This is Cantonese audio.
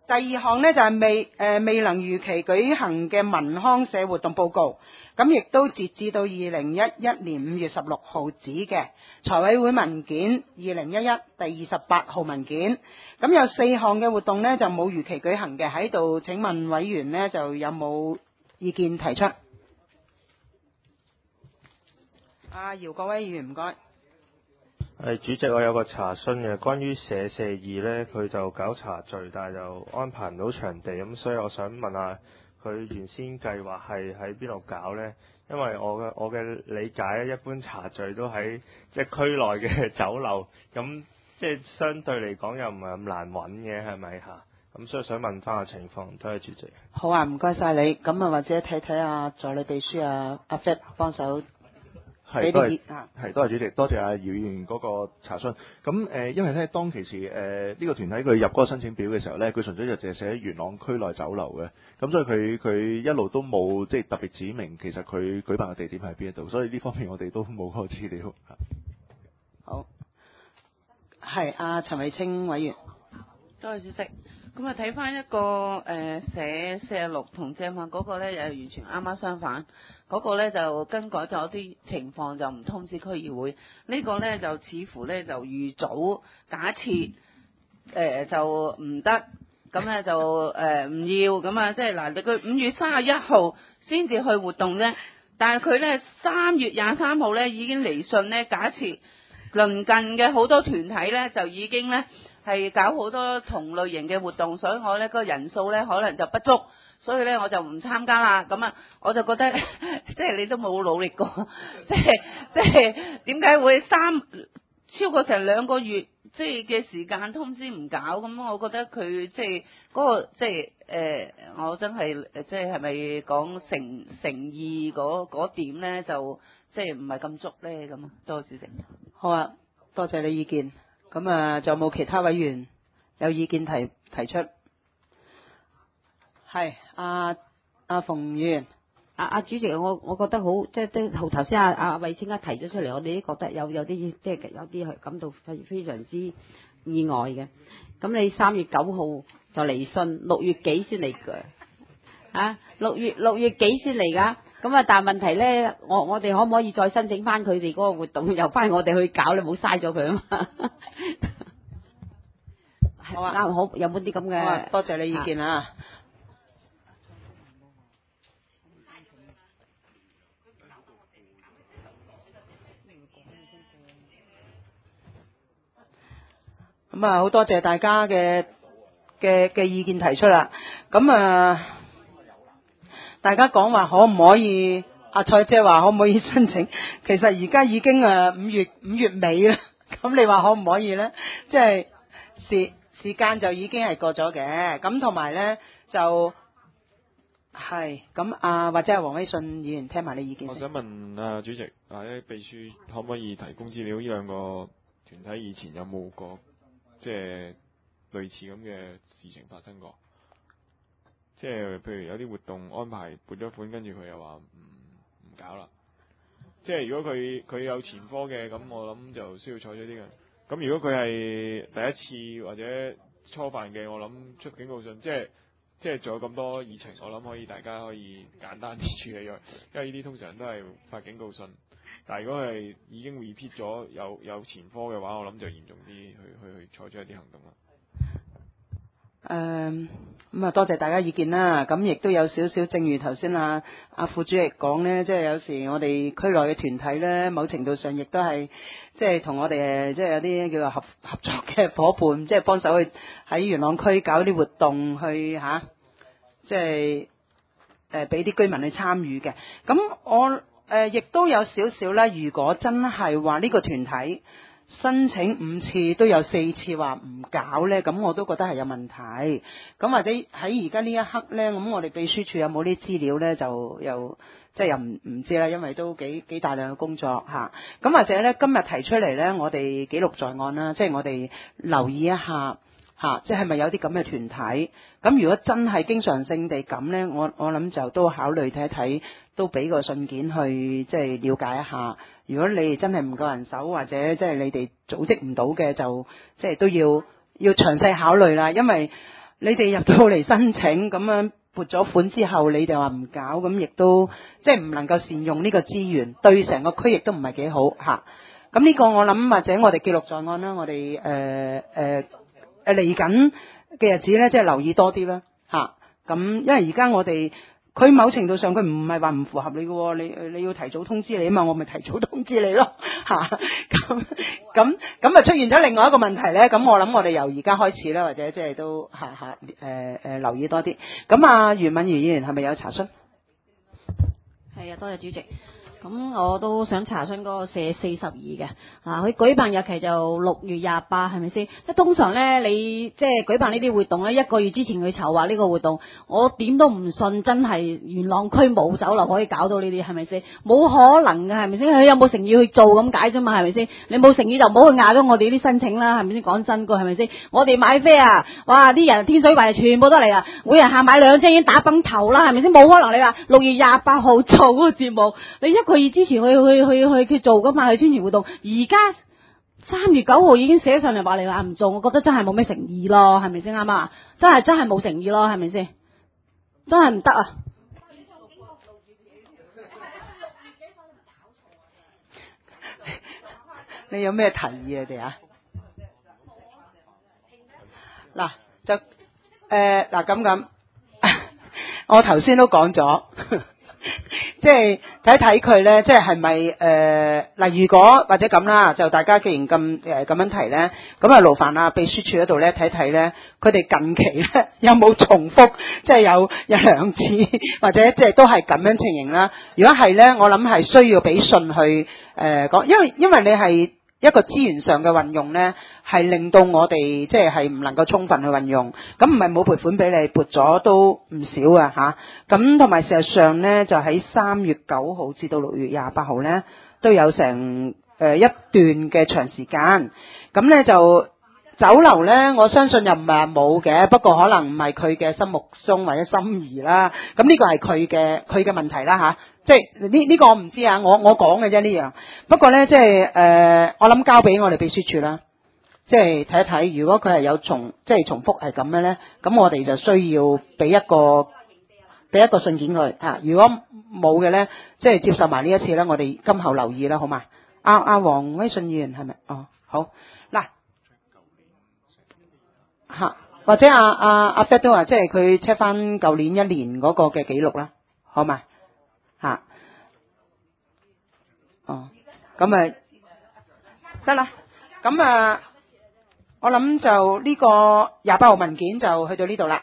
第二項呢，就係未能如期舉行嘅民康社活動報告，咁亦都截至到2011年5月16號止嘅財委會文件2011第28號文件，咁有4項嘅活動呢，就冇如期舉行嘅，喺度請問委員呢，就有冇意見提出？姚國威議員唔該。 主席，我有個查詢嘅，關於社4呢，佢就搞茶聚，但係就安排唔到場地，咁所以我想問下佢原先計劃係喺邊度搞呢？因為我嘅理解咧，一般茶聚都喺即係區內嘅酒樓，咁即係相對嚟講又唔係咁難揾嘅，係咪嚇？咁所以想問翻個情況，多謝主席。 好啊，唔該晒你。咁或者睇睇助理秘書阿 Fred 幫手。 係，多謝主席，多謝姚議員嗰個查詢。咁因為咧，當其時呢個團體佢入嗰個申請表嘅時候咧，佢純粹就淨係寫元朗區內酒樓嘅，咁所以佢一路都冇即係特別指明其實佢舉辦嘅地點喺邊一度，所以呢方面我哋都冇嗰個資料。 好，係陳偉清委員。 多謝主席。咁啊睇翻一個社46同正話嗰個咧，又完全啱啱相反。嗰個咧就更改咗啲情況，就唔通知區議會。呢個咧就似乎咧就預早假設就唔得，咁咧就唔要咁啊，即係嗱，佢5月31號先至去活動啫，但係佢咧3月23號咧已經嚟信咧，假設鄰近嘅好多團體咧就已經咧係搞好多同類型嘅活動，所以我咧個人數咧可能就不足。所以咧我就唔參加啦，咁啊我就覺得即係你都冇努力過，即係點解會超過成2個月即係嘅時間通知唔搞？咁我覺得佢即係嗰個即係我真係即係咪講誠意嗰點咧就即係唔係咁足咧咁啊？多謝主席。 好啊，多謝你意見。咁仲有冇其他委員有意見提出？係阿馮議員， 主席，我覺得好，即係頭先阿衛青提咗出嚟，我哋都覺得有啲即係有啲係感到非常之意外嘅。咁你3月9號就嚟信，6月幾先嚟嘅？6月幾先嚟㗎？咁但係問題咧，我哋可唔可以再申請翻佢哋嗰個活動，由翻我哋去搞？你冇嘥咗佢啊嘛？ 好啊， 好，有冇啲咁嘅？ 多謝你意見啊。咁好多謝大家嘅意見提出啦。咁大家講話可唔可以？阿蔡姐話可唔可以申請？其實而家已經5月尾啦。咁你話可唔可以咧？即係時間就已經係過咗嘅。咁同埋咧就係咁或者係黃偉信議員聽埋你意見。 我想問主席，秘書可唔可以提供資料？呢兩個團體以前有冇過即係類似咁嘅事情發生過？即係譬如有啲活動安排撥咗款，跟住佢又話唔搞啦。即係如果佢有前科嘅，咁我諗就需要採取啲嘅。咁如果佢係第一次或者初犯嘅，我諗出警告信，即係仲有咁多議程，我諗大家可以簡單啲處理咗，因為呢啲通常都係發警告信。但係如果係已經 repeat 咗有前科嘅話，我諗就嚴重啲去採取一啲行動啦。 多謝大家意見啦。咁亦都有少少，正如頭先阿副主席講呢，即係有時我哋區內嘅團體呢，某程度上亦都係即係同我哋即係有啲叫做合作嘅夥伴，即係幫手去喺元朗區搞啲活動去即係俾啲居民去參與嘅。咁我亦都有少少啦。如果真係話呢個團體申請5次都有4次話唔搞呢，咁我都覺得係有問題。咁或者喺而家呢一刻呢，咁我哋秘書處有冇啲資料呢？就又即係又唔知啦，因為都幾大量嘅工作嚇。咁或者呢，今日提出嚟呢，我哋記錄在案啦，即係我哋留意一下嚇，即係咪有啲咁嘅團體？咁如果真係經常性地咁呢，我諗就都考慮睇一睇，都俾個信件去即係了解一下。如果你哋真係唔夠人手，或者即係你哋組織唔到嘅，就即係都要詳細考慮啦。因為你哋入到嚟申請咁樣撥咗款之後，你哋話唔搞，咁亦都即係唔能夠善用呢個資源，對成個區亦都唔係幾好嚇。咁呢個我諗或者我哋記錄在案啦，我哋嚟緊嘅日子咧，即係留意多啲啦嚇。咁因為而家我哋佢某程度上佢唔係話唔符合你嘅，你要提早通知你啊嘛，我咪提早通知你咯嚇。咁啊出現咗另外一個問題咧，咁我諗我哋由而家開始啦，或者即係都留意多啲。咁啊袁敏儀議員係咪有查詢？ 係啊，多謝主席。咁我都想查詢嗰個社42嘅，佢舉辦日期就6月28，係咪先？即係通常咧，你即係舉辦呢啲活動咧，1個月之前去籌劃呢個活動，我點都唔信真係元朗區冇酒樓可以搞到呢啲，係咪先？冇可能嘅，係咪先？佢有冇誠意去做咁解啫嘛，係咪先？你冇誠意就唔好去壓咗我哋啲申請啦，係咪先？講真句，係咪先？我哋買飛啊，哇！啲人天水圍全部都嚟啊，每人限買2張已經打崩頭啦，係咪先？冇可能你話6月28號做嗰個節目，你1個月之前去做噶嘛，去宣傳活動。而家3月9號已經寫上嚟話你話唔做，我覺得真係冇咩誠意咯，係咪先啱啊？真係冇誠意咯，係咪先？真係唔得啊！ 你有咩提議啊？哋啊？嗱就嗱咁，我頭先都講咗。即係睇睇佢咧，即係咪嗱？如果或者咁啦，就大家既然咁樣提咧，咁啊勞煩啊秘書處嗰度咧睇睇咧，佢哋近期咧有冇重複，即係有2次或者即係都係咁樣情形啦。如果係咧，我諗係需要俾信去講，因為你係一個資源上嘅運用咧，係令到我哋即係唔能夠充分去運用，咁唔係冇撥款俾你，撥咗都唔少啊吓。咁同埋事實上咧，就喺3月9號至到6月28號咧，都有成一段嘅長時間。咁咧就酒樓咧，我相信又唔係話冇嘅，不過可能唔係佢嘅心目中或者心意啦。咁呢個係佢嘅問題啦吓。即係呢個我唔知啊，我講嘅啫呢樣。不過咧，即係我諗交俾我哋秘書處啦，即係睇一睇，如果佢係有重複係咁嘅咧，咁我哋就需要俾一個信件佢啊。如果冇嘅咧，即係接受埋呢一次咧，我哋今後留意啦，好嘛？阿黃威信議員係咪？哦，好嗱嚇，或者阿 Fred 都話，即係佢 check 翻舊年1年嗰個嘅記錄啦，好嘛？吓，哦，咁啊得啦，咁啊，我諗就呢個28號文件就去到呢度啦。